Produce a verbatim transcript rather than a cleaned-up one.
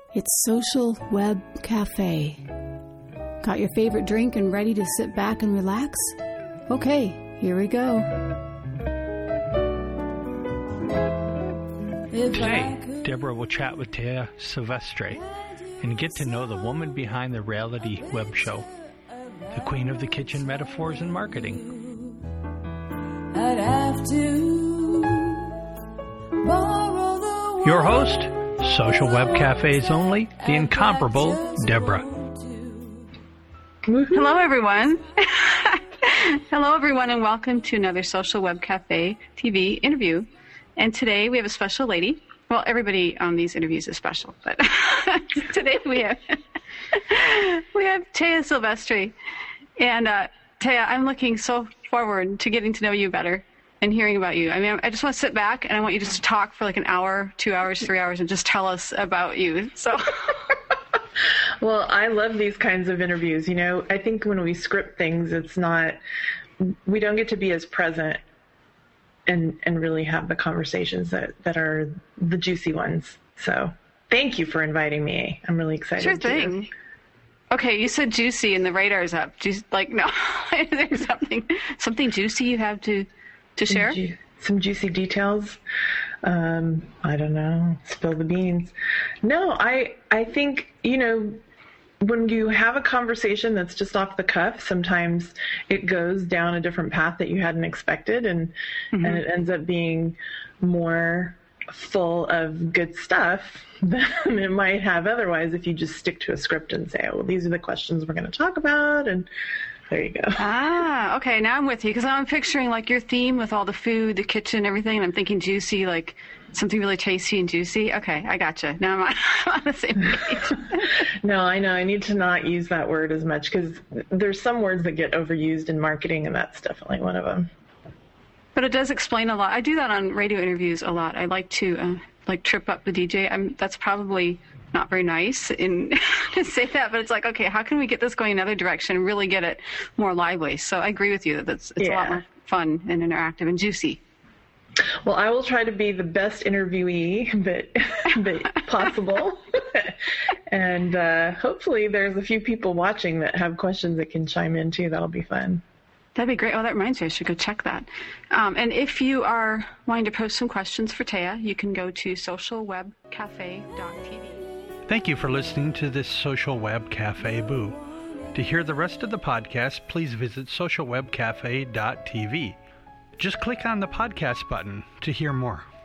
It's Social Web Cafe. Got your favorite drink and ready to sit back and relax? Okay, here we go. Today, Deborah will chat with Taya Silvestre and get to know the woman behind the reality web show, the queen of the kitchen metaphors and marketing. I'd have to borrow the Your host, Social Web Cafe's only, the incomparable Deborah. Hello, everyone. Hello, everyone, and welcome to another Social Web Cafe T V interview. And today we have a special lady. Well, everybody on these interviews is special, but today we have we have Taya Silvestre. And uh, Taya, I'm looking so forward to getting to know you better and hearing about you. I mean, I just want to sit back and I want you just to talk for like an hour, two hours, three hours, and just tell us about you. So. Well, I love these kinds of interviews. You know, I think when we script things, it's not, we don't get to be as present and and really have the conversations that, that are the juicy ones. So thank you for inviting me. I'm really excited. Sure thing. To. Okay, you said juicy and the radar's up. Juice, like, no, is there something, something juicy you have to, to some share? Ju- some juicy details. Um, I don't know. Spill the beans. No, I I think, you know, when you have a conversation that's just off the cuff, sometimes it goes down a different path that you hadn't expected, and mm-hmm. and it ends up being more full of good stuff than it might have otherwise if you just stick to a script and say, oh, well, these are the questions we're going to talk about, and there you go. Ah, okay, now I'm with you, because I'm picturing like your theme with all the food, the kitchen, everything, and I'm thinking juicy, like something really tasty and juicy. Okay, I gotcha. Now I'm on, I'm on the same page. No, I know. I need to not use that word as much, because there's some words that get overused in marketing, and that's definitely one of them. But it does explain a lot. I do that on radio interviews a lot. I like to uh, like trip up the D J. I'm, that's probably not very nice in to say that, but it's like, okay, how can we get this going another direction and really get it more lively? So I agree with you that that's, it's yeah. a lot more fun and interactive and juicy. Well, I will try to be the best interviewee that, that possible. And uh, hopefully there's a few people watching that have questions that can chime in too. That'll be fun. That'd be great. Oh, that reminds me, I should go check that. Um, and if you are wanting to post some questions for Taya, you can go to social web cafe dot t v. Thank you for listening to this Social Web Cafe Boo. To hear the rest of the podcast, please visit social web cafe dot t v. Just click on the podcast button to hear more.